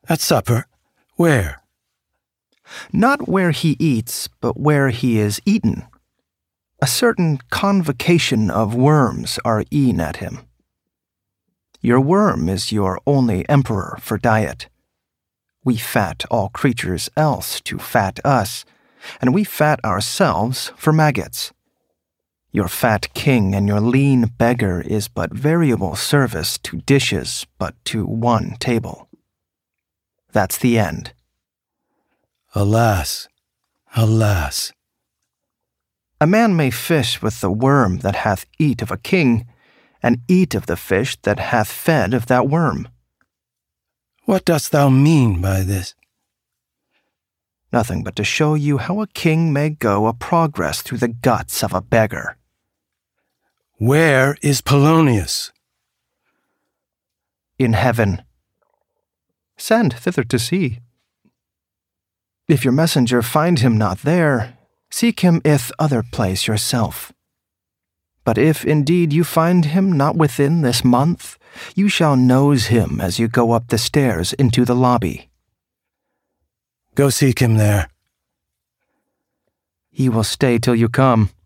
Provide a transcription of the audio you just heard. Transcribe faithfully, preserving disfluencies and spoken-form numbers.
At supper? Where? Not where he eats, but where he is eaten. A certain convocation of worms are e'en at him. Your worm is your only emperor for diet. We fat all creatures else to fat us, and we fat ourselves for maggots. Your fat king and your lean beggar is but variable service to dishes but to one table. That's the end. Alas, alas. A man may fish with the worm that hath eat of a king, and eat of the fish that hath fed of that worm. What dost thou mean by this? Nothing but to show you how a king may go a progress through the guts of a beggar. Where is Polonius? In heaven. Send thither to see. If your messenger find him not there, seek him ith other place yourself. But if indeed you find him not within this month, you shall nose him as you go up the stairs into the lobby. Go seek him there. He will stay till you come.